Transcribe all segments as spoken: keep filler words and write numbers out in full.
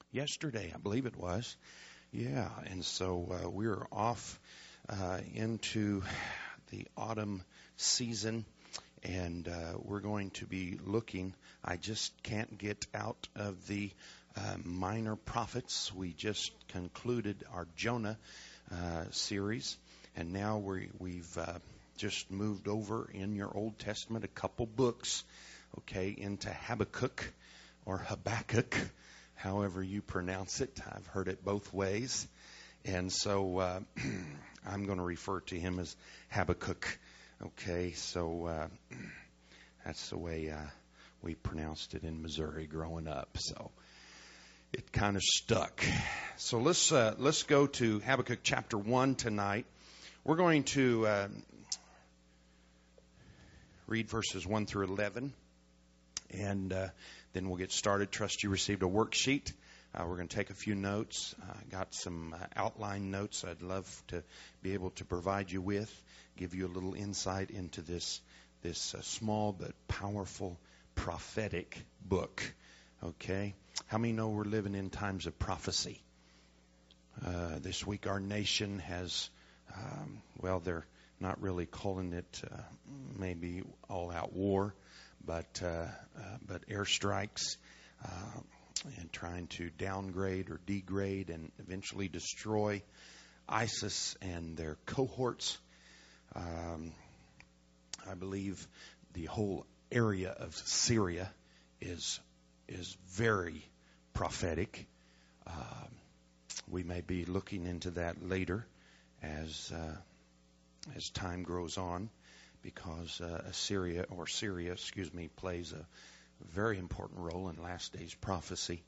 yesterday, I believe it was. Yeah, and so uh, we're off uh, into the autumn season, and uh, we're going to be looking. I just can't get out of the uh, minor prophets. We just concluded our Jonah uh, series, and now we, we've uh, just moved over in your Old Testament a couple books, okay, into Habakkuk or Habakkuk, however you pronounce it. I've heard it both ways. And so uh, I'm going to refer to him as Habakkuk. Okay, so uh, that's the way uh, we pronounced it in Missouri growing up. So it kind of stuck. So let's uh, let's go to Habakkuk chapter one tonight. We're going to uh, read verses one through eleven. And uh, then we'll get started. Trust you received a worksheet. Uh, we're going to take a few notes. I uh, got some uh, outline notes I'd love to be able to provide you with, give you a little insight into this this uh, small but powerful prophetic book. Okay? How many know we're living in times of prophecy? Uh, this week our nation has, um, well, they're not really calling it uh, maybe all-out war, but uh, uh, but airstrikes uh, and trying to downgrade or degrade and eventually destroy ISIS and their cohorts. Um, I believe the whole area of Syria is is very prophetic. Uh, we may be looking into that later as uh, as time grows on, because uh, Assyria or Syria, excuse me, plays a very important role in last days prophecy.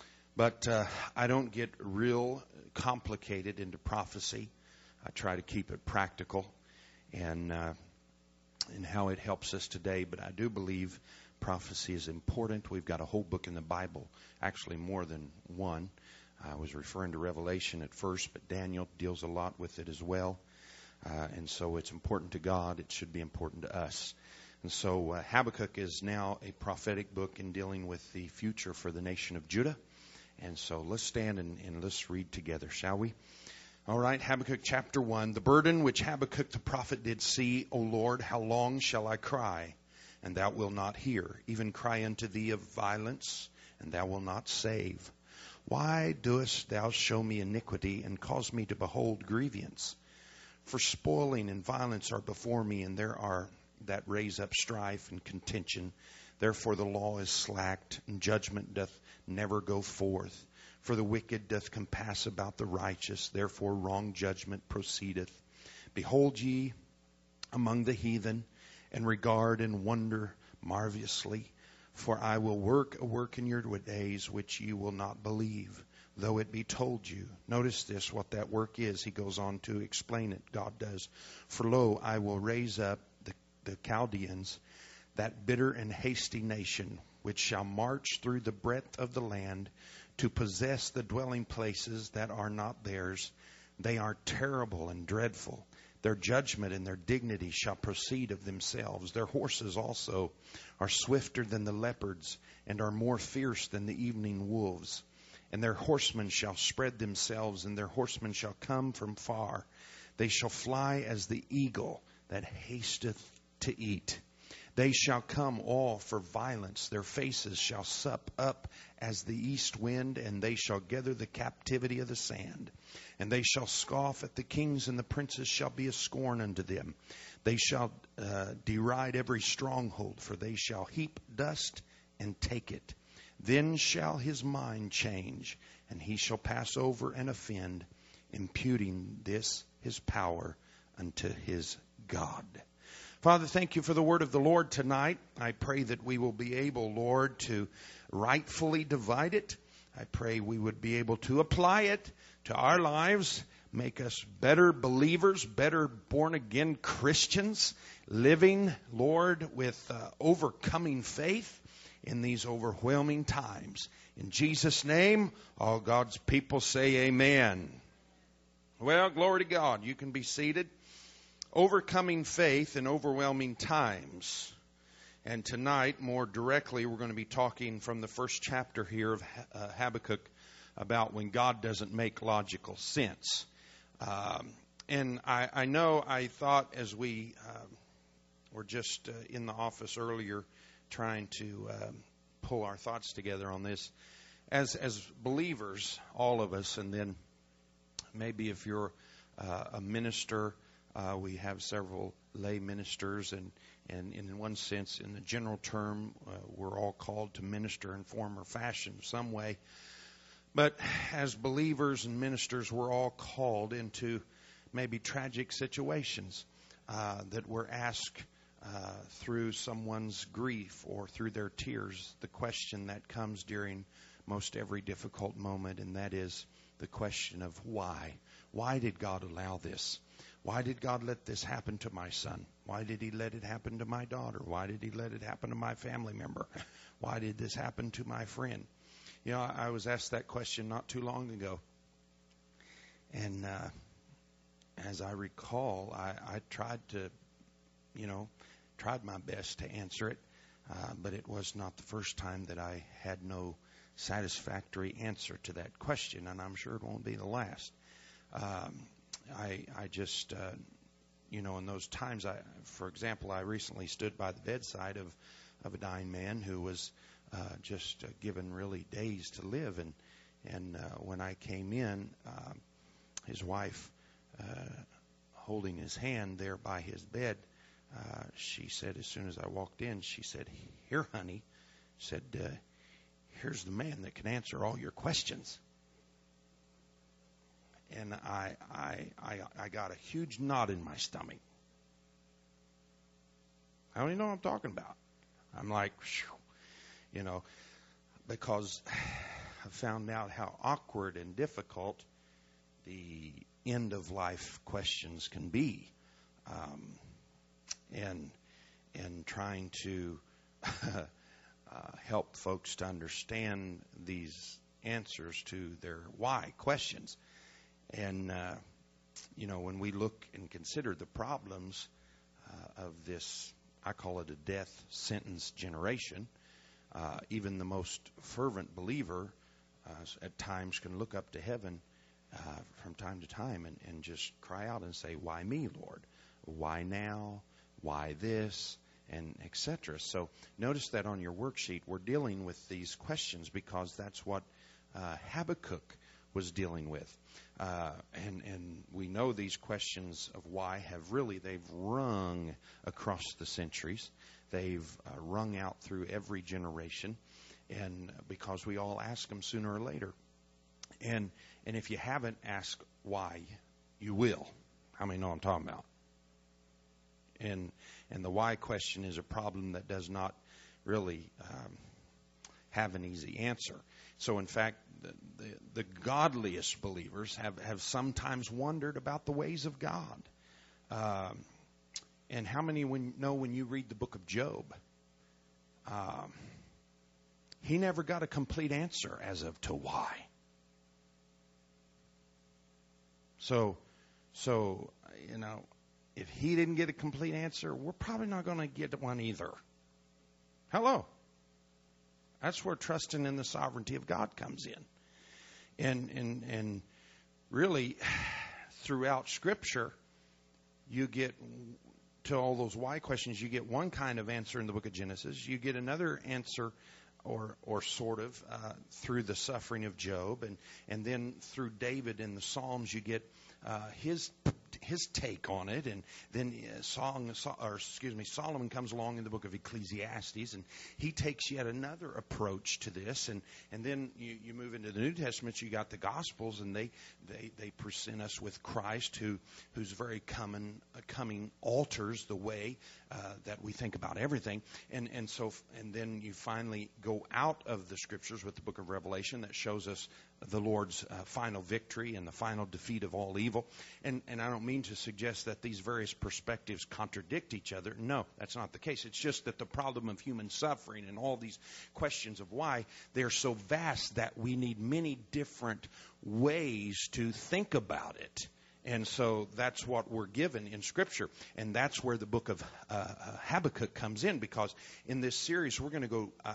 But uh, I don't get real complicated into prophecy. I try to keep it practical and uh, and how it helps us today. But I do believe prophecy is important. We've got a whole book in the Bible, actually more than one. I was referring to Revelation at first, but Daniel deals a lot with it as well. Uh, and so it's important to God. It should be important to us. And so uh, Habakkuk is now a prophetic book in dealing with the future for the nation of Judah. And so let's stand and, and let's read together, shall we? All right, Habakkuk chapter one. The burden which Habakkuk the prophet did see, O Lord, how long shall I cry, and thou wilt not hear? Even cry unto thee of violence, and thou wilt not save. Why doest thou show me iniquity, and cause me to behold grievance? For spoiling and violence are before me, and there are that raise up strife and contention. Therefore the law is slacked, and judgment doth never go forth. For the wicked doth compass about the righteous, therefore wrong judgment proceedeth. Behold ye among the heathen, and regard and wonder marvelously. For I will work a work in your days which you will not believe, though it be told you. Notice this, what that work is. He goes on to explain it. God does. For lo, I will raise up the, the Chaldeans, that bitter and hasty nation, which shall march through the breadth of the land to possess the dwelling places that are not theirs. They are terrible and dreadful. Their judgment and their dignity shall proceed of themselves. Their horses also are swifter than the leopards, and are more fierce than the evening wolves. And their horsemen shall spread themselves, and their horsemen shall come from far. They shall fly as the eagle that hasteth to eat. They shall come all for violence. Their faces shall sup up as the east wind, and they shall gather the captivity of the sand. And they shall scoff at the kings, and the princes shall be a scorn unto them. They shall uh, deride every stronghold, for they shall heap dust and take it. Then shall his mind change, and he shall pass over and offend, imputing this his power unto his God. Father, thank you for the word of the Lord tonight. I pray that we will be able, Lord, to rightfully divide it. I pray we would be able to apply it to our lives, make us better believers, better born-again Christians, living, Lord, with uh, overcoming faith in these overwhelming times. In Jesus' name, all God's people say amen. Well, glory to God. You can be seated. Overcoming faith in overwhelming times. And tonight, more directly, we're going to be talking from the first chapter here of uh, Habakkuk about when God doesn't make logical sense. Um, and I, I know I thought as we uh, were just uh, in the office earlier trying to uh, pull our thoughts together on this, as as believers, all of us, and then maybe if you're uh, a minister, uh, we have several lay ministers, and, and in one sense, in the general term, uh, we're all called to minister in form or fashion, some way. But as believers and ministers, we're all called into maybe tragic situations uh, that we're asked uh, through someone's grief or through their tears. The question that comes during most every difficult moment, and that is the question of why. Why did God allow this? Why did God let this happen to my son? Why did he let it happen to my daughter? Why did he let it happen to my family member? Why did this happen to my friend? You know, I was asked that question not too long ago. And uh, as I recall, I, I tried to, you know, tried my best to answer it. Uh, but it was not the first time that I had no satisfactory answer to that question. And I'm sure it won't be the last. Um, I, I just, uh, you know, in those times, I, for example, I recently stood by the bedside of, of a dying man who was uh, just uh, given really days to live. And, and uh, when I came in, uh, his wife, uh, holding his hand there by his bed, uh, she said, as soon as I walked in, she said, "Here, honey," said, uh, "here's the man that can answer all your questions." And I, I, I, I got a huge knot in my stomach. How do you know what I'm talking about? I'm like, you know, because I found out how awkward and difficult the end of life questions can be, um, and and trying to uh, help folks to understand these answers to their why questions. And, uh, you know, when we look and consider the problems uh, of this, I call it a death sentence generation, uh, even the most fervent believer uh, at times can look up to heaven uh, from time to time and, and just cry out and say, "Why me, Lord? Why now? Why this?" And et cetera. So notice that on your worksheet, we're dealing with these questions because that's what uh, Habakkuk was dealing with. Uh, and, and we know these questions of why have really, they've rung across the centuries. They've uh, rung out through every generation. And because we all ask them sooner or later. And and if you haven't asked why, you will. How many know what I'm talking about? And and the why question is a problem that does not really um, have an easy answer. So in fact, the, the, the godliest believers have, have sometimes wondered about the ways of God. Um, and how many when, know when you read the book of Job, um, he never got a complete answer as of to why. So, so you know, if he didn't get a complete answer, we're probably not going to get one either. Hello. That's where trusting in the sovereignty of God comes in. And and and really, throughout Scripture, you get to all those why questions, you get one kind of answer in the book of Genesis. You get another answer, or or sort of, uh, through the suffering of Job. And, and then through David in the Psalms, you get uh, his his take on it. And then uh, Song, or excuse me, Solomon comes along in the book of Ecclesiastes, and he takes yet another approach to this. And, and then you, you move into the New Testament, you got the Gospels, and they they, they present us with Christ, who who's very coming uh, coming alters the way uh, that we think about everything. And and so and then you finally go out of the Scriptures with the book of Revelation that shows us the Lord's uh, final victory and the final defeat of all evil. And and I don't mean to suggest that these various perspectives contradict each other. No, that's not the case. It's just that the problem of human suffering and all these questions of why, they're so vast that we need many different ways to think about it. And so that's what we're given in Scripture. And that's where the book of uh, Habakkuk comes in, because in this series we're going to go uh,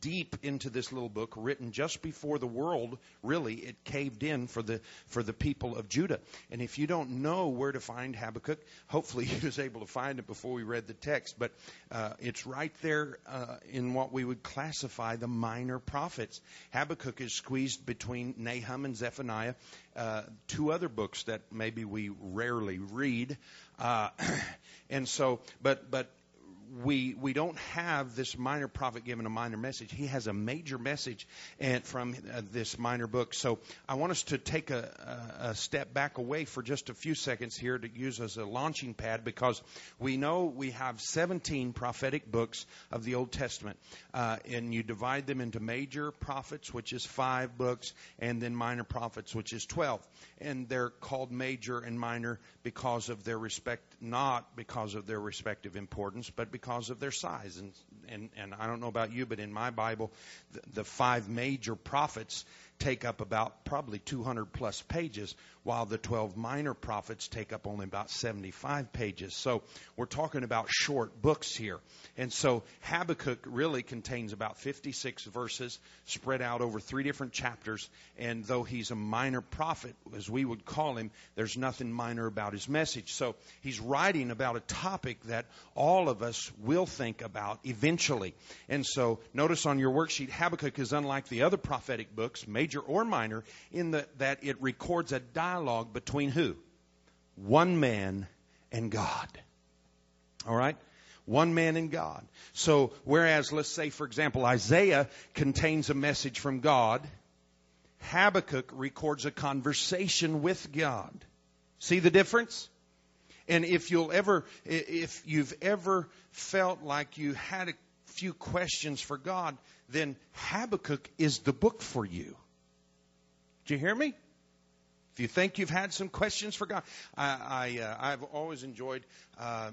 deep into this little book, written just before the world, really, it caved in for the for the people of Judah. And if you don't know where to find Habakkuk, hopefully you was able to find it before we read the text. But uh, it's right there uh, in what we would classify the minor prophets. Habakkuk is squeezed between Nahum and Zephaniah, uh, two other books that maybe we rarely read. Uh, and so, but but. We we don't have this minor prophet giving a minor message. He has a major message and from uh, this minor book. So I want us to take a, a, a step back away for just a few seconds here to use as a launching pad, because we know we have seventeen prophetic books of the Old Testament. Uh, and you divide them into major prophets, which is five books, and then minor prophets, which is twelve. And they're called major and minor because of their respect, not because of their respective importance, but because of their size. And and, and I don't know about you, but in my Bible, the, the five major prophets take up about probably two hundred plus pages, while the twelve minor prophets take up only about seventy-five pages. So we're talking about short books here. And so Habakkuk really contains about fifty-six verses spread out over three different chapters. And though he's a minor prophet, as we would call him, there's nothing minor about his message. So he's writing about a topic that all of us will think about eventually. And so notice on your worksheet, Habakkuk is unlike the other prophetic books, major or minor, in the, that it records a dialogue between who? One man and God. All right? One man and God. So whereas, let's say, for example, Isaiah contains a message from God, Habakkuk records a conversation with God. See the difference? And if you'll ever, if you've ever felt like you had a few questions for God, then Habakkuk is the book for you. Did you hear me? If you think you've had some questions for God, I, I uh, I've always enjoyed uh,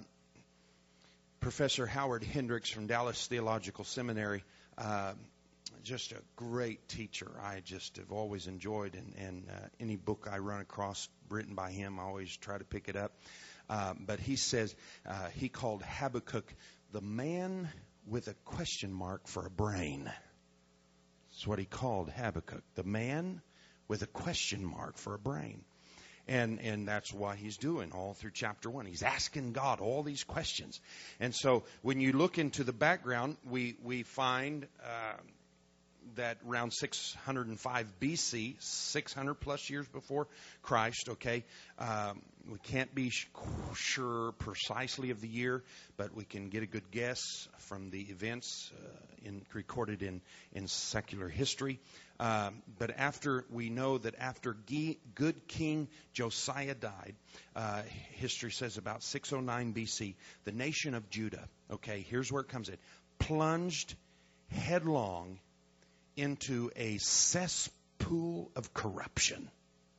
Professor Howard Hendricks from Dallas Theological Seminary. Uh, just a great teacher. I just have always enjoyed, and, and uh, any book I run across written by him, I always try to pick it up. Uh, but he says uh, he called Habakkuk the man with a question mark for a brain. That's what he called Habakkuk, the man with a question mark for a brain. And and that's what he's doing all through chapter one. He's asking God all these questions. And so when you look into the background, we, we find uh, that around six hundred five B C, six hundred plus years before Christ, okay, um, we can't be sh- sure precisely of the year, but we can get a good guess from the events uh, in, recorded in, in secular history. Um, but after we know that after G- good King Josiah died, uh, history says about six oh nine B C, the nation of Judah, okay, here's where it comes in, plunged headlong into a cesspool of corruption.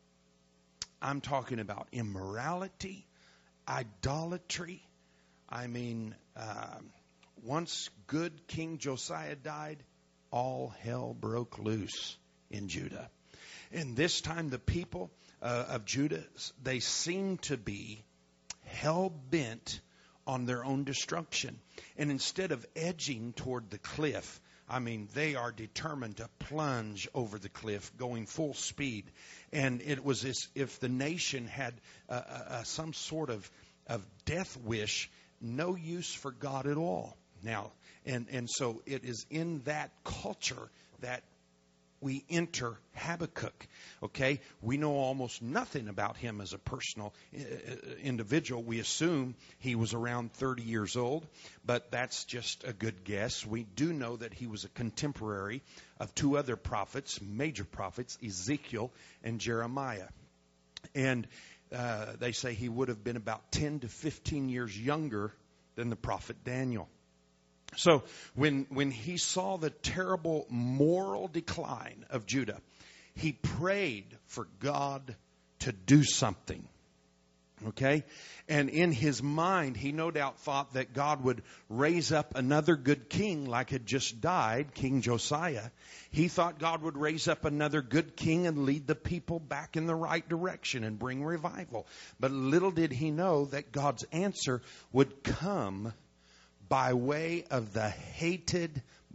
I'm talking about immorality, idolatry. I mean, uh, once good King Josiah died, all hell broke loose in Judah. And this time the people uh, of Judah, they seem to be hell-bent on their own destruction. And instead of edging toward the cliff, I mean, they are determined to plunge over the cliff, going full speed. And it was as if the nation had uh, uh, some sort of, of death wish, no use for God at all. Now, and, and so it is in that culture that we enter Habakkuk. Okay, we know almost nothing about him as a personal uh, individual. We assume he was around thirty years old, but that's just a good guess. We do know that he was a contemporary of two other prophets, major prophets, Ezekiel and Jeremiah. And uh, they say he would have been about ten to fifteen years younger than the prophet Daniel. So when when he saw the terrible moral decline of Judah, he prayed for God to do something. Okay? And in his mind, he no doubt thought that God would raise up another good king like had just died, King Josiah. He thought God would raise up another good king and lead the people back in the right direction and bring revival. But little did he know that God's answer would come by way of the hated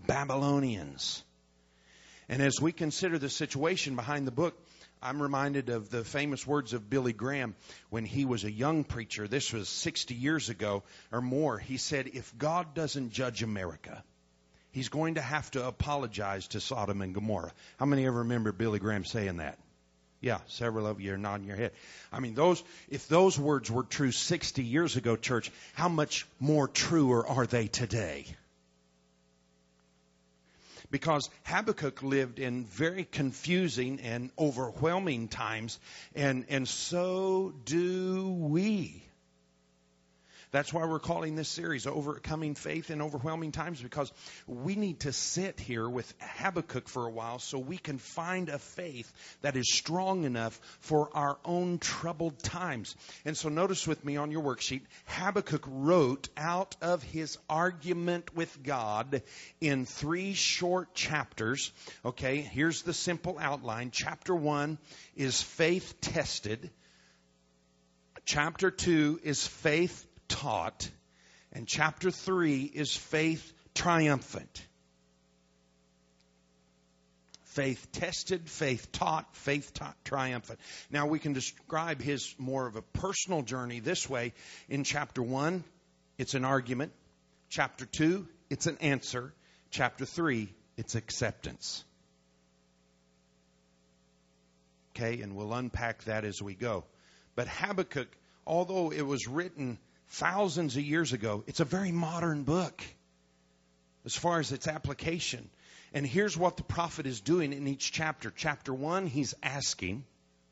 Babylonians. And as we consider the situation behind the book, I'm reminded of the famous words of Billy Graham when he was a young preacher. This was sixty years ago or more. He said, if God doesn't judge America, He's going to have to apologize to Sodom and Gomorrah. How many ever remember Billy Graham saying that? Yeah, several of you are nodding your head. I mean, those if those words were true sixty years ago, church, how much more truer are they today? Because Habakkuk lived in very confusing and overwhelming times, and, and so do we. That's why we're calling this series Overcoming Faith in Overwhelming Times, because we need to sit here with Habakkuk for a while so we can find a faith that is strong enough for our own troubled times. And so notice with me on your worksheet, Habakkuk wrote out of his argument with God in three short chapters. Okay, here's the simple outline. Chapter one is faith tested. Chapter two is faith taught, and chapter three is faith triumphant. Faith tested, faith taught, faith taught, triumphant. Now we can describe his more of a personal journey this way. In chapter one, it's an argument. Chapter two, it's an answer. Chapter three, it's acceptance. Okay, and we'll unpack that as we go. But Habakkuk, although it was written thousands of years ago, it's a very modern book as far as its application. And here's what the prophet is doing in each chapter. Chapter one, he's asking.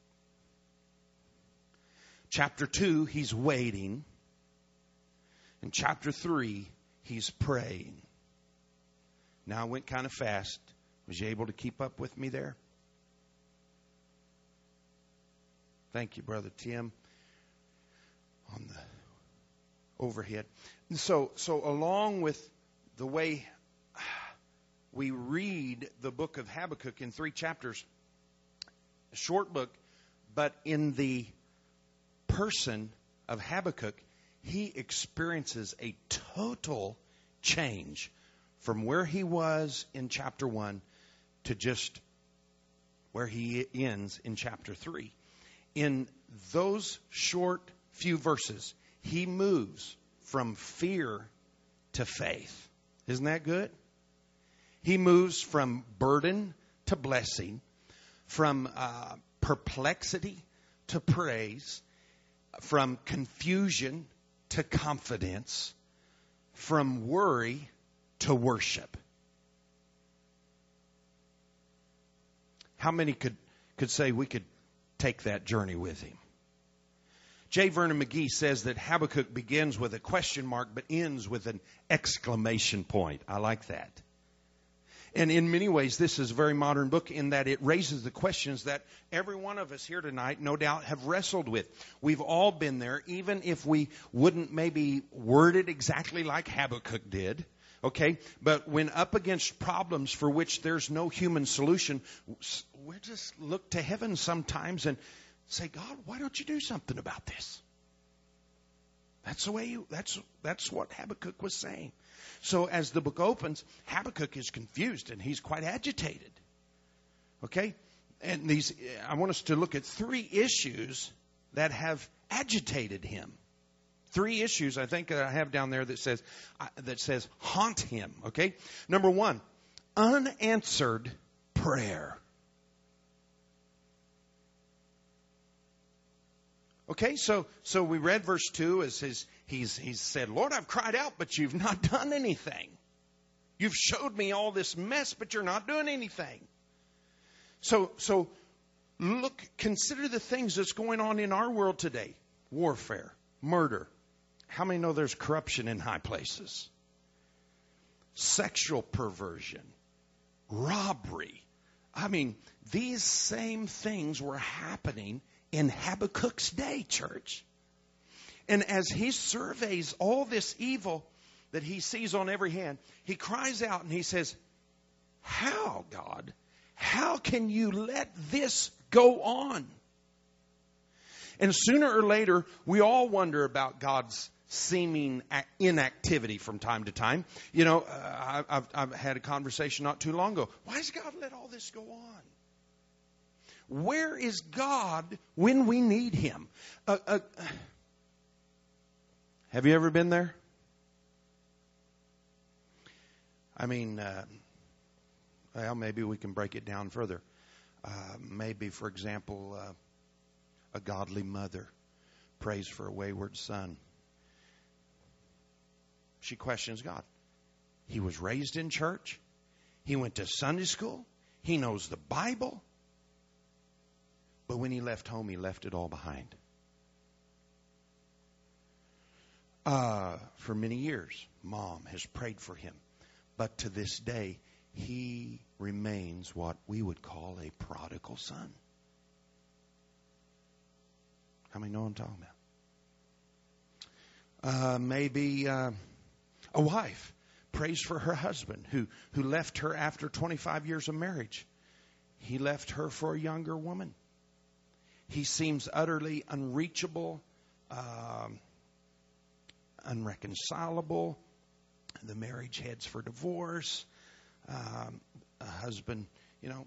Chapter two, he's waiting. And chapter three, he's praying. Now, I went kind of fast. Was you able to keep up with me there? Thank you, Brother Tim, on the overhead. And so, so along with the way we read the book of Habakkuk in three chapters, a short book, but in the person of Habakkuk, he experiences a total change from where he was in chapter one to just where he ends in chapter three. In those short few verses, he moves from fear to faith. Isn't that good? He moves from burden to blessing, from uh, perplexity to praise, from confusion to confidence, from worry to worship. How many could, could say we could take that journey with him? J. Vernon McGee says that Habakkuk begins with a question mark but ends with an exclamation point. I like that. And in many ways, this is a very modern book in that it raises the questions that every one of us here tonight, no doubt, have wrestled with. We've all been there, even if we wouldn't maybe word it exactly like Habakkuk did. Okay, but when up against problems for which there's no human solution, we just look to heaven sometimes and say, God, why don't you do something about this? That's the way you, that's, that's what Habakkuk was saying. So as the book opens, Habakkuk is confused and he's quite agitated. Okay? And these, I want us to look at three issues that have agitated him. Three issues I think that I have down there that says, uh, that says haunt him. Okay? Number one, unanswered prayer. Okay, so so we read verse two as his, he's he's said, Lord, I've cried out, but you've not done anything. You've showed me all this mess, but you're not doing anything. So so look, consider the things that's going on in our world today. Warfare, murder. How many know there's corruption in high places? Sexual perversion, robbery. I mean, these same things were happening in Habakkuk's day, church. And as he surveys all this evil that he sees on every hand, he cries out and he says, how, God? How can you let this go on? And sooner or later, we all wonder about God's seeming inactivity from time to time. You know, uh, I've, I've had a conversation not too long ago. Why does God let all this go on? Where is God when we need Him? Uh, uh, have you ever been there? I mean, uh, well, maybe we can break it down further. Uh, maybe, for example, uh, a godly mother prays for a wayward son. She questions God. He was raised in church. He went to Sunday school. He knows the Bible. But when he left home, he left it all behind. Uh, for many years, Mom has prayed for him. But to this day, he remains what we would call a prodigal son. How many know what I'm talking about? Uh, maybe uh, a wife prays for her husband who, who left her after twenty-five years of marriage. He left her for a younger woman. He seems utterly unreachable, um, unreconcilable. The marriage heads for divorce. Um, a husband, you know,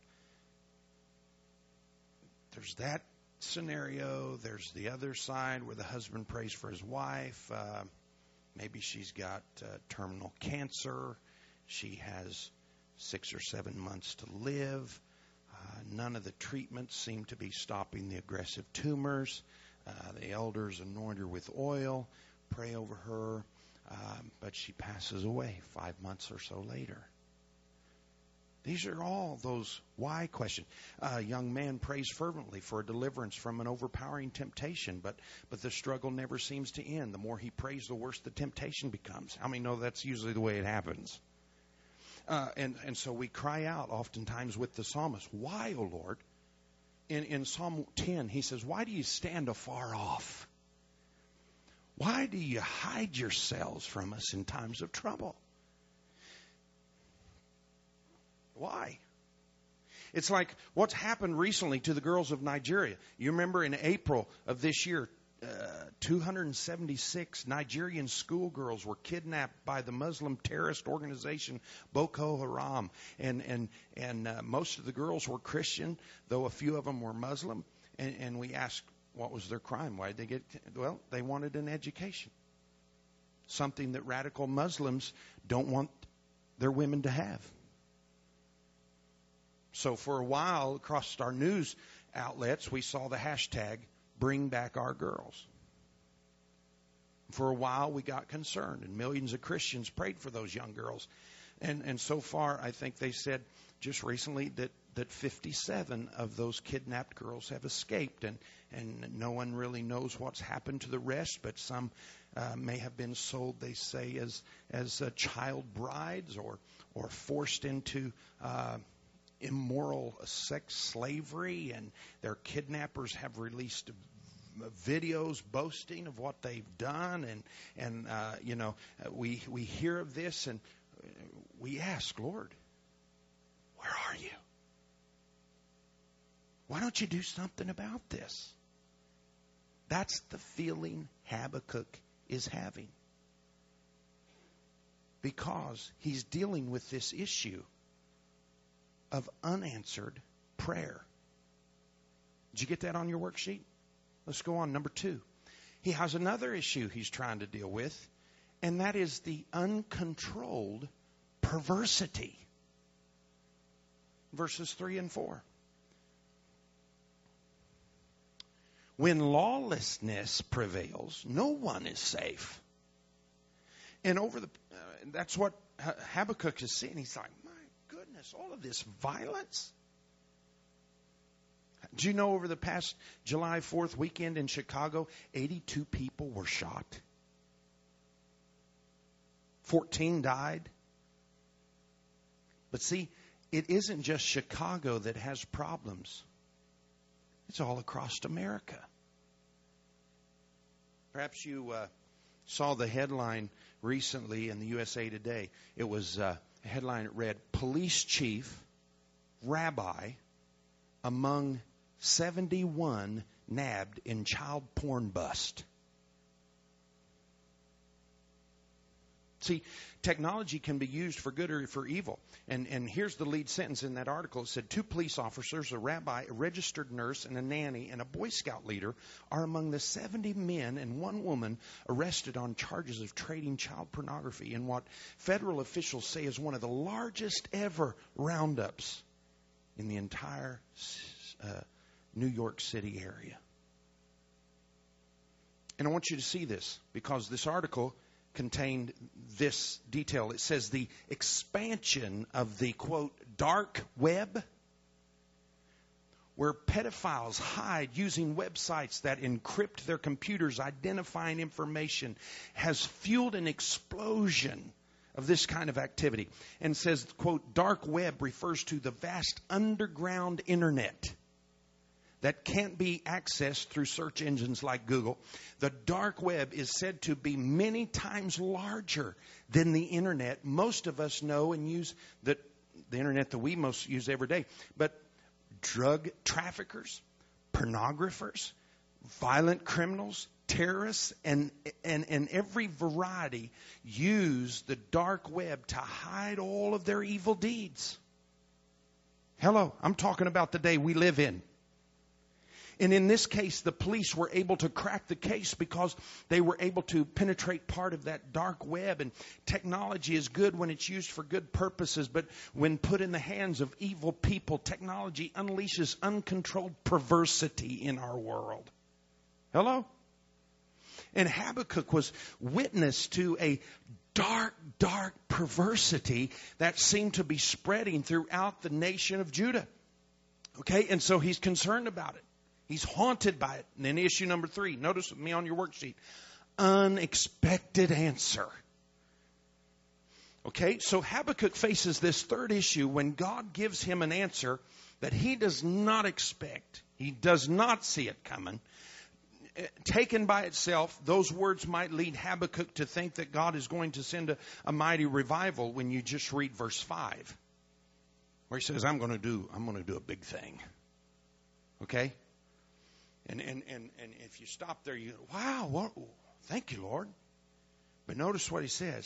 there's that scenario. There's the other side where the husband prays for his wife. Uh, maybe she's got uh, terminal cancer. She has six or seven months to live. Uh, none of the treatments seem to be stopping the aggressive tumors. Uh, the elders anoint her with oil, pray over her, um, but she passes away five months or so later. These are all those why questions. A uh, young man prays fervently for a deliverance from an overpowering temptation, but, but the struggle never seems to end. The more he prays, the worse the temptation becomes. How many know that's usually the way it happens? Uh, and, and so we cry out oftentimes with the psalmist, why, O Lord? In, in Psalm ten, he says, why do you stand afar off? Why do you hide yourselves from us in times of trouble? Why? It's like what's happened recently to the girls of Nigeria. You remember in April of this year, uh, two hundred seventy-six Nigerian schoolgirls were kidnapped by the Muslim terrorist organization Boko Haram. And, and, and uh, most of the girls were Christian, though a few of them were Muslim. And, and we asked, what was their crime? Why did they get? Well, they wanted an education. Something that radical Muslims don't want their women to have. So for a while, across our news outlets, we saw the hashtag, Bring Back Our Girls. For a while, we got concerned, and millions of Christians prayed for those young girls. And and so far, I think they said just recently that, that fifty-seven of those kidnapped girls have escaped, and, and no one really knows what's happened to the rest, but some uh, may have been sold, they say, as as uh, child brides or, or forced into Uh, immoral sex slavery, and their kidnappers have released videos boasting of what they've done, and and uh, you know we we hear of this and we ask, Lord, where are you? Why don't you do something about this? That's the feeling Habakkuk is having, because he's dealing with this issue of unanswered prayer. Did you get that on your worksheet? Let's go on. Number two. He has another issue he's trying to deal with, and that is the uncontrolled perversity. Verses three and four. When lawlessness prevails, no one is safe. And over the, uh, that's what Habakkuk is seeing. He's like, goodness, all of this violence. Do you know over the past July fourth weekend in Chicago, eighty-two people were shot? fourteen died. But see, it isn't just Chicago that has problems. It's all across America. Perhaps you uh, saw the headline recently in the U S A Today. It was uh, a headline that read, Police Chief, Rabbi, among seventy-one nabbed in child porn bust. See, technology can be used for good or for evil. And and here's the lead sentence in that article. It said, two police officers, a rabbi, a registered nurse, and a nanny, and a Boy Scout leader are among the seventy men and one woman arrested on charges of trading child pornography in what federal officials say is one of the largest ever roundups in the entire uh, New York City area. And I want you to see this, because this article contained this detail. It says the expansion of the, quote, dark web, where pedophiles hide using websites that encrypt their computers, identifying information, has fueled an explosion of this kind of activity. And says, quote, dark web refers to the vast underground internet that can't be accessed through search engines like Google. The dark web is said to be many times larger than the internet. Most of us know and use the, the internet that we most use every day. But drug traffickers, pornographers, violent criminals, terrorists, and, and, and every variety use the dark web to hide all of their evil deeds. Hello, I'm talking about the day we live in. And in this case, the police were able to crack the case because they were able to penetrate part of that dark web. And technology is good when it's used for good purposes, but when put in the hands of evil people, technology unleashes uncontrolled perversity in our world. Hello? And Habakkuk was witness to a dark, dark perversity that seemed to be spreading throughout the nation of Judah. Okay, and so he's concerned about it. He's haunted by it. And then issue number three, notice with me on your worksheet, unexpected answer. Okay, so Habakkuk faces this third issue when God gives him an answer that he does not expect. He does not see it coming. Taken by itself, those words might lead Habakkuk to think that God is going to send a, a mighty revival when you just read verse five, where he says, I'm going to do, I'm going to do a big thing. Okay? And, and, and, and if you stop there, you go, wow, what, thank you, Lord. But notice what he says.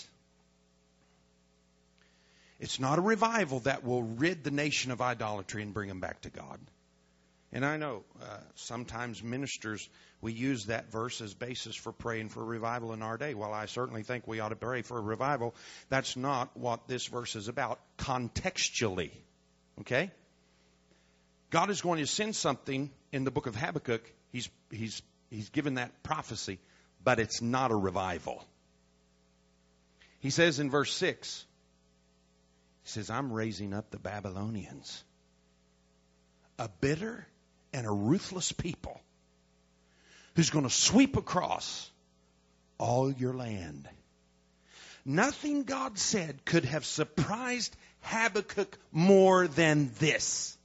It's not a revival that will rid the nation of idolatry and bring them back to God. And I know uh, sometimes ministers, we use that verse as basis for praying for revival in our day. Well, I certainly think we ought to pray for a revival. That's not what this verse is about contextually. Okay? God is going to send something in the book of Habakkuk. He's, he's, he's given that prophecy, but it's not a revival. He says in verse six, he says, I'm raising up the Babylonians, a bitter and a ruthless people who's going to sweep across all your land. Nothing God said could have surprised Habakkuk more than this.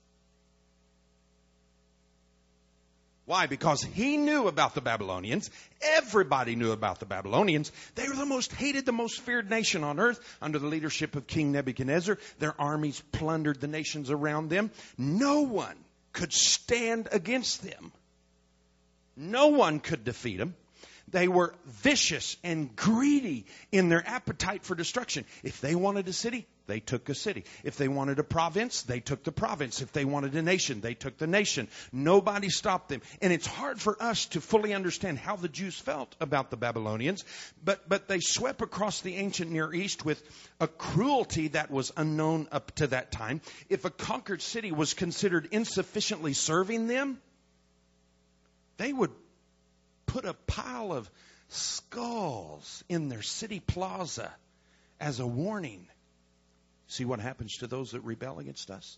Why? Because he knew about the Babylonians. Everybody knew about the Babylonians. They were the most hated, the most feared nation on earth under the leadership of King Nebuchadnezzar. Their armies plundered the nations around them. No one could stand against them. No one could defeat them. They were vicious and greedy in their appetite for destruction. If they wanted a city, they took a city. If they wanted a province, they took the province. If they wanted a nation, they took the nation. Nobody stopped them. And it's hard for us to fully understand how the Jews felt about the Babylonians. But, but they swept across the ancient Near East with a cruelty that was unknown up to that time. If a conquered city was considered insufficiently serving them, they would put a pile of skulls in their city plaza as a warning. See what happens to those that rebel against us?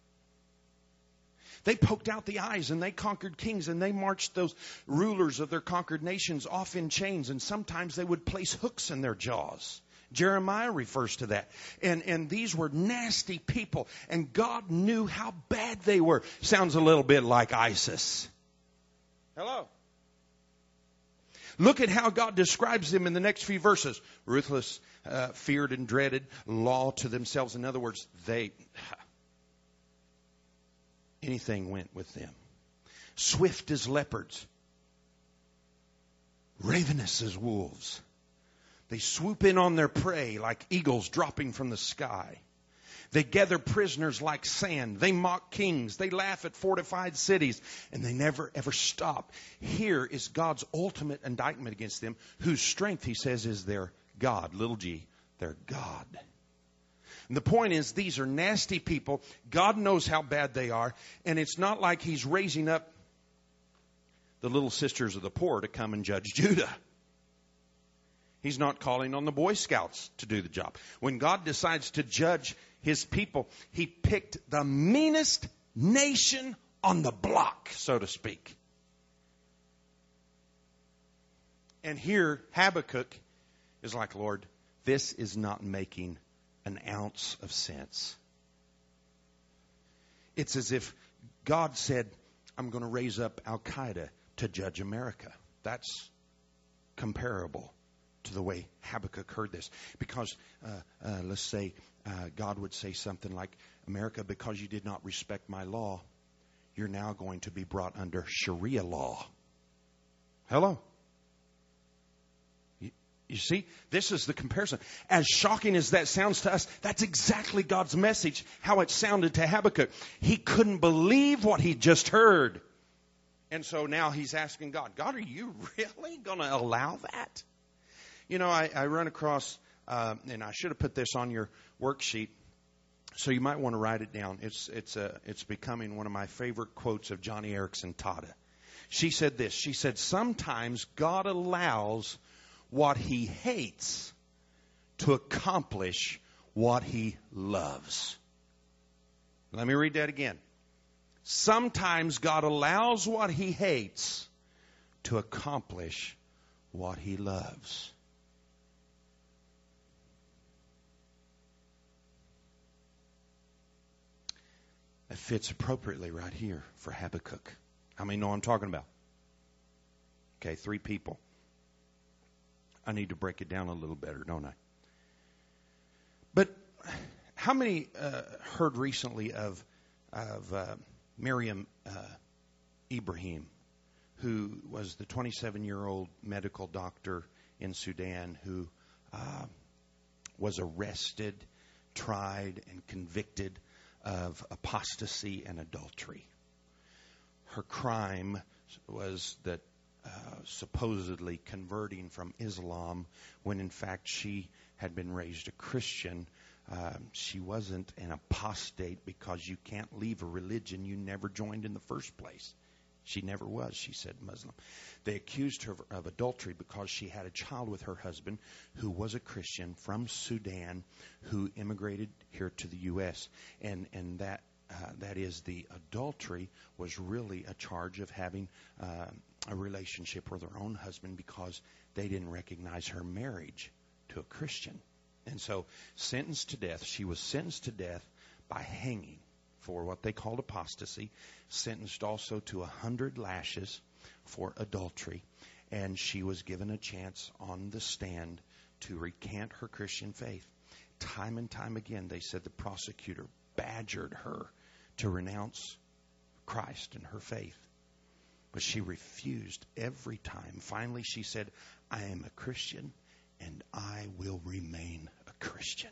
They poked out the eyes and they conquered kings and they marched those rulers of their conquered nations off in chains, and sometimes they would place hooks in their jaws. Jeremiah refers to that. And, and these were nasty people, and God knew how bad they were. Sounds a little bit like ISIS. Hello? Look at how God describes them in the next few verses. Ruthless, uh, feared and dreaded, law to themselves. In other words, they, anything went with them. Swift as leopards, ravenous as wolves, They swoop in on their prey like eagles dropping from the sky. They gather prisoners like sand. They mock kings. They laugh at fortified cities. And they never, ever stop. Here is God's ultimate indictment against them, whose strength, he says, is their God. Little g, their God. And the point is, these are nasty people. God knows how bad they are. And it's not like he's raising up the little sisters of the poor to come and judge Judah. He's not calling on the Boy Scouts to do the job. When God decides to judge his people, he picked the meanest nation on the block, so to speak. And here, Habakkuk is like, Lord, this is not making an ounce of sense. It's as if God said, I'm going to raise up Al-Qaeda to judge America. That's comparable to the way Habakkuk heard this. Because, uh, uh, let's say, uh, God would say something like, America, because you did not respect my law, you're now going to be brought under Sharia law. Hello? You, you see, this is the comparison. As shocking as that sounds to us, that's exactly God's message, how it sounded to Habakkuk. He couldn't believe what he just heard. And so now he's asking God, God, are you really going to allow that? You know, I, I run across, uh, and I should have put this on your worksheet, so you might want to write it down. It's it's a it's becoming one of my favorite quotes of Johnny Erickson Tada. She said this. She said, sometimes God allows what he hates to accomplish what he loves. Let me read that again. Sometimes God allows what he hates to accomplish what he loves. That fits appropriately right here for Habakkuk. How many know I'm talking about? Okay, three people. I need to break it down a little better, don't I? But how many uh, heard recently of of uh, Miriam uh, Ibrahim, who was the twenty-seven-year-old medical doctor in Sudan who uh, was arrested, tried, and convicted of apostasy and adultery. Her crime was that uh, supposedly converting from Islam when in fact she had been raised a Christian. Uh, she wasn't an apostate because you can't leave a religion you never joined in the first place. She never was, she said, Muslim. They accused her of, of adultery because she had a child with her husband who was a Christian from Sudan who immigrated here to the U S And and that uh, that is the adultery was really a charge of having uh, a relationship with her own husband because they didn't recognize her marriage to a Christian. And so sentenced to death, she was sentenced to death by hanging for what they called apostasy, sentenced also to a hundred lashes for adultery, and she was given a chance on the stand to recant her Christian faith. Time and time again, they said the prosecutor badgered her to renounce Christ and her faith. But she refused every time. Finally, she said, I am a Christian, and I will remain a Christian.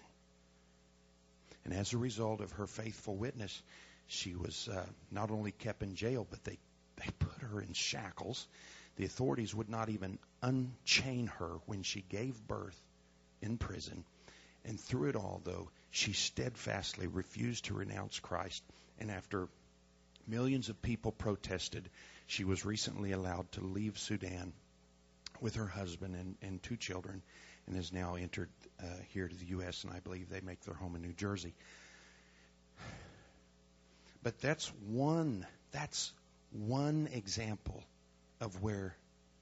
And as a result of her faithful witness, she was uh, not only kept in jail, but they, they put her in shackles. The authorities would not even unchain her when she gave birth in prison. And through it all, though, she steadfastly refused to renounce Christ. And after millions of people protested, she was recently allowed to leave Sudan with her husband and, and two children, and has now entered uh, here to the U S, and I believe they make their home in New Jersey. But that's one, that's one example of where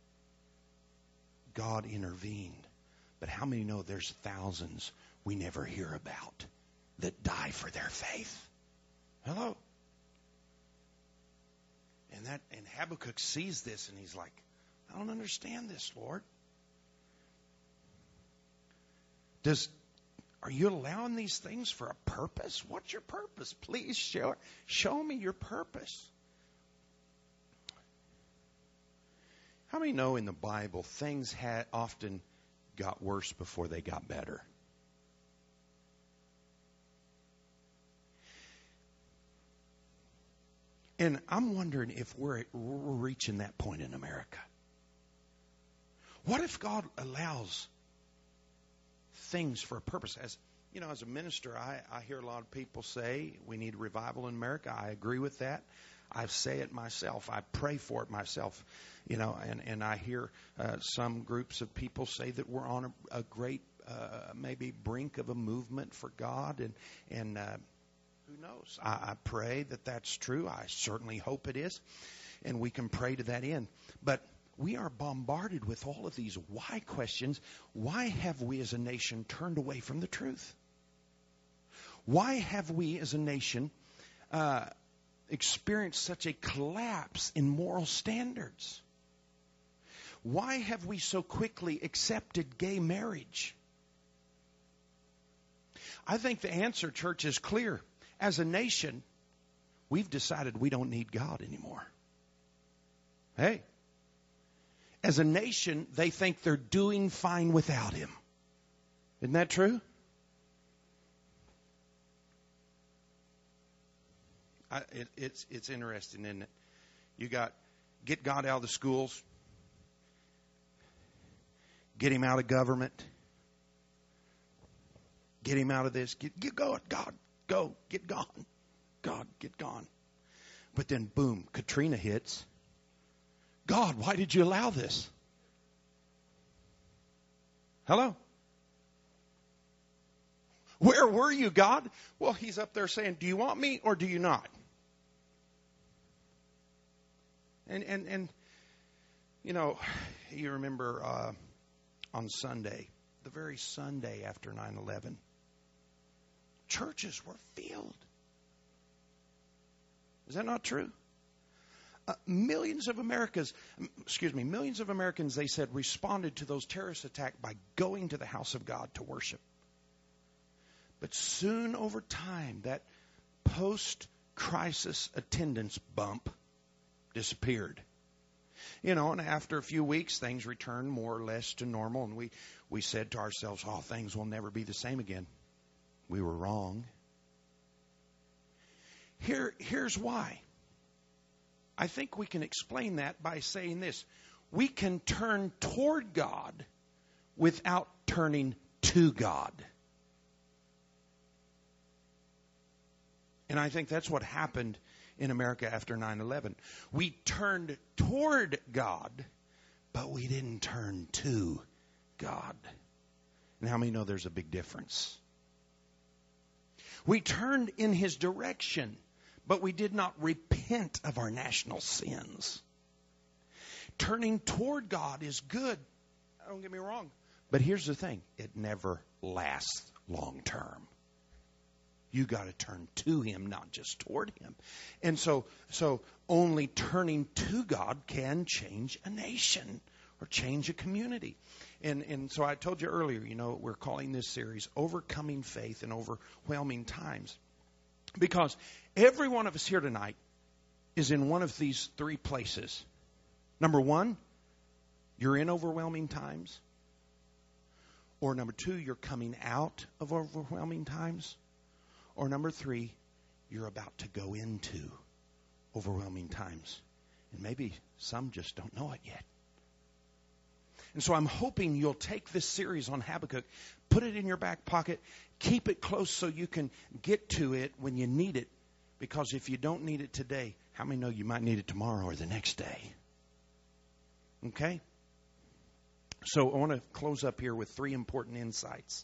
God intervened. But how many know there's thousands we never hear about that die for their faith? Hello? And that and Habakkuk sees this and he's like, I don't understand this, Lord. Does are you allowing these things for a purpose? What's your purpose? Please show show me your purpose. How many know in the Bible things ha- often got worse before they got better. And I'm wondering if we're, we're reaching that point in America. What if God allows things for a purpose? As you know, as a minister, I, I hear a lot of people say we need revival in America. I agree with that. I say it myself. I pray for it myself. You know, and, and I hear uh, some groups of people say that we're on a, a great, uh, maybe brink of a movement for God, and and. Uh, Who knows? I, I pray that that's true. I certainly hope it is. And we can pray to that end. But we are bombarded with all of these why questions. Why have we as a nation turned away from the truth? Why have we as a nation uh, experienced such a collapse in moral standards? Why have we so quickly accepted gay marriage? I think the answer, church, is clear. As a nation, we've decided we don't need God anymore. Hey, as a nation, they think they're doing fine without Him. Isn't that true? I, it, it's it's interesting, isn't it? You got get God out of the schools, get Him out of government, get Him out of this. Get, get going, God. Go, get gone. God, get gone. But then, boom, Katrina hits. God, why did you allow this? Hello? Where were you, God? Well, He's up there saying, do you want me or do you not? And, and, and you know, you remember uh, on Sunday, the very Sunday after nine eleven, churches were filled. Is that not true? Uh, millions of Americans, excuse me, millions of Americans, they said, responded to those terrorist attacks by going to the house of God to worship. But soon over time, that post-crisis attendance bump disappeared. You know, and after a few weeks, things returned more or less to normal, and we, we said to ourselves, oh, things will never be the same again. We were wrong. Here, here's why. I think we can explain that by saying this. We can turn toward God without turning to God. And I think that's what happened in America after nine eleven. We turned toward God, but we didn't turn to God. And how many know there's a big difference? We turned in His direction, but we did not repent of our national sins. Turning toward God is good. Don't get me wrong. But here's the thing. It never lasts long term. You got to turn to Him, not just toward Him. And so, so only turning to God can change a nation or change a community. And and so I told you earlier, you know, we're calling this series Overcoming Faith in Overwhelming Times. Because every one of us here tonight is in one of these three places. Number one, you're in overwhelming times. Or number two, you're coming out of overwhelming times. Or number three, you're about to go into overwhelming times. And maybe some just don't know it yet. And so I'm hoping you'll take this series on Habakkuk, put it in your back pocket, keep it close so you can get to it when you need it. Because if you don't need it today, how many know you might need it tomorrow or the next day? Okay? So I want to close up here with three important insights.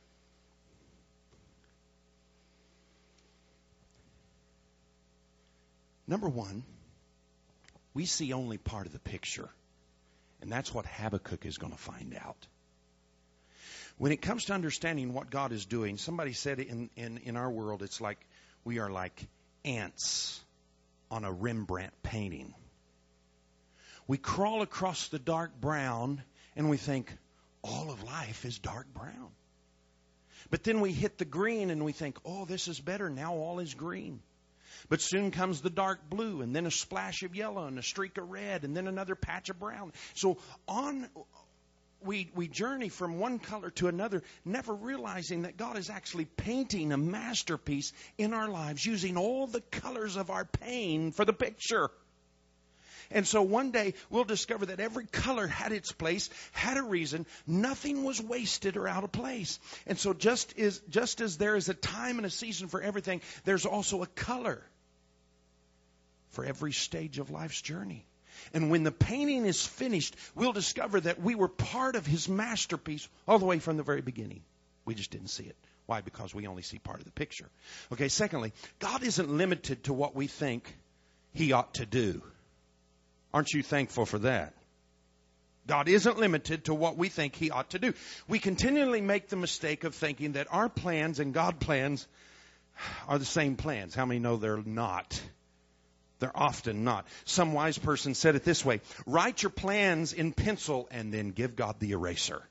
Number one, we see only part of the picture. And that's what Habakkuk is going to find out. When it comes to understanding what God is doing, somebody said in, in, in our world, it's like we are like ants on a Rembrandt painting. We crawl across the dark brown and we think all of life is dark brown. But then we hit the green and we think, oh, this is better. Now all is green. But soon comes the dark blue, and then a splash of yellow, and a streak of red, and then another patch of brown. So on we, we journey from one color to another, never realizing that God is actually painting a masterpiece in our lives, using all the colors of our pain for the picture. And so one day we'll discover that every color had its place, had a reason. Nothing was wasted or out of place. And so just as, just as there is a time and a season for everything, there's also a color for every stage of life's journey. And when the painting is finished, we'll discover that we were part of His masterpiece all the way from the very beginning. We just didn't see it. Why? Because we only see part of the picture. Okay, secondly, God isn't limited to what we think He ought to do. Aren't you thankful for that? God isn't limited to what we think He ought to do. We continually make the mistake of thinking that our plans and God's plans are the same plans. How many know they're not? They're often not. Some wise person said it this way: write your plans in pencil and then give God the eraser.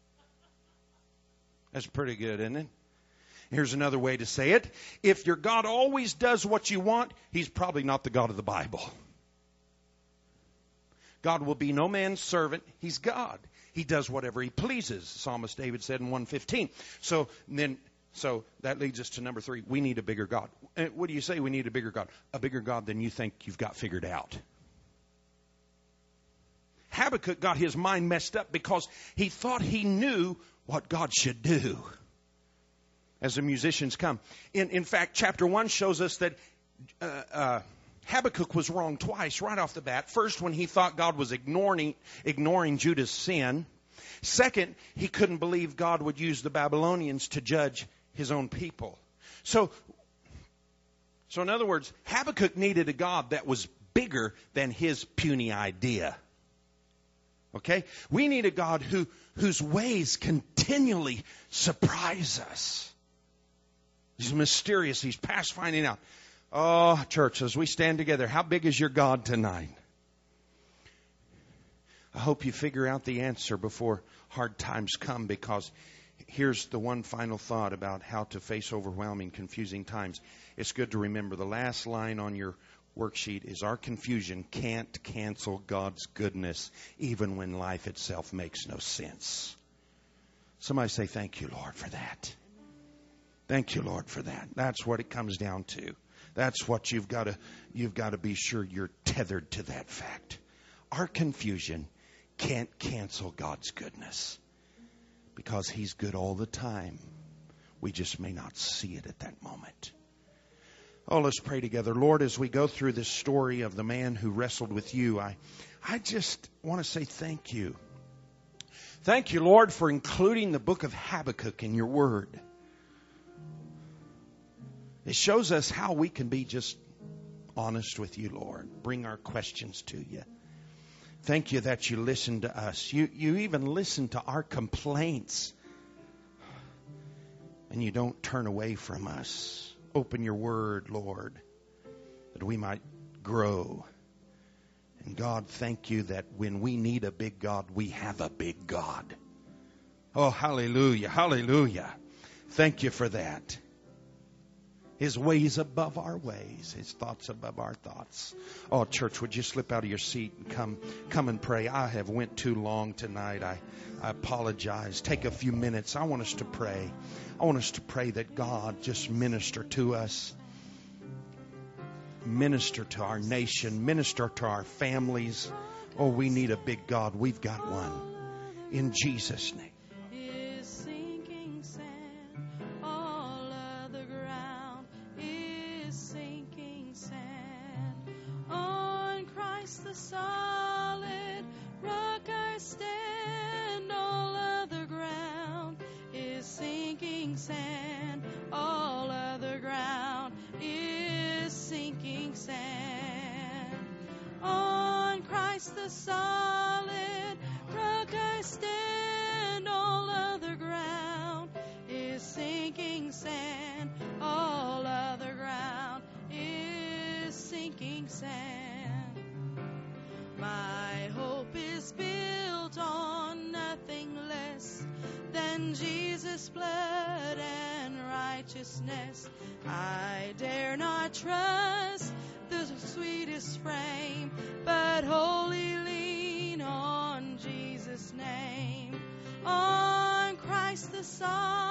That's pretty good, isn't it? Here's another way to say it. If your God always does what you want, He's probably not the God of the Bible. God will be no man's servant. He's God. He does whatever He pleases. Psalmist David said in one fifteen. So then, so that leads us to number three. We need a bigger God. And what do you say we need a bigger God? A bigger God than you think you've got figured out. Habakkuk got his mind messed up because he thought he knew what God should do. As the musicians come. In, in fact, chapter one shows us that uh, uh, Habakkuk was wrong twice right off the bat. First, when he thought God was ignoring, ignoring Judah's sin. Second, he couldn't believe God would use the Babylonians to judge His own people. So, so in other words, Habakkuk needed a God that was bigger than his puny idea. Okay? We need a God who, whose ways continually surprise us. He's mysterious. He's past finding out. Oh, church, as we stand together, how big is your God tonight? I hope you figure out the answer before hard times come, because here's the one final thought about how to face overwhelming, confusing times. It's good to remember the last line on your worksheet is: our confusion can't cancel God's goodness, even when life itself makes no sense. Somebody say, thank you, Lord, for that. Thank you, Lord, for that. That's what it comes down to. That's what you've got to, you've got to be sure you're tethered to that fact. Our confusion can't cancel God's goodness, because He's good all the time. We just may not see it at that moment. Oh, let's pray together. Lord, as we go through this story of the man who wrestled with you, I, I just want to say thank you. Thank you, Lord, for including the book of Habakkuk in your word. It shows us how we can be just honest with you, Lord. Bring our questions to you. Thank you that you listen to us. You, you even listen to our complaints. And you don't turn away from us. Open your word, Lord, that we might grow. And God, thank you that when we need a big God, we have a big God. Oh, hallelujah, hallelujah. Thank you for that. His ways above our ways. His thoughts above our thoughts. Oh, church, would you slip out of your seat and come come and pray? I have went too long tonight. I, I apologize. Take a few minutes. I want us to pray. I want us to pray that God just minister to us. Minister to our nation. Minister to our families. Oh, we need a big God. We've got one. In Jesus' name. The solid rock I stand, all other ground is sinking sand. All other ground is sinking sand. On Christ the solid rock I stand, all other ground is sinking sand. All other ground is sinking sand. My hope is built on nothing less than Jesus' blood and righteousness. I dare not trust the sweetest frame, but wholly lean on Jesus' name. the song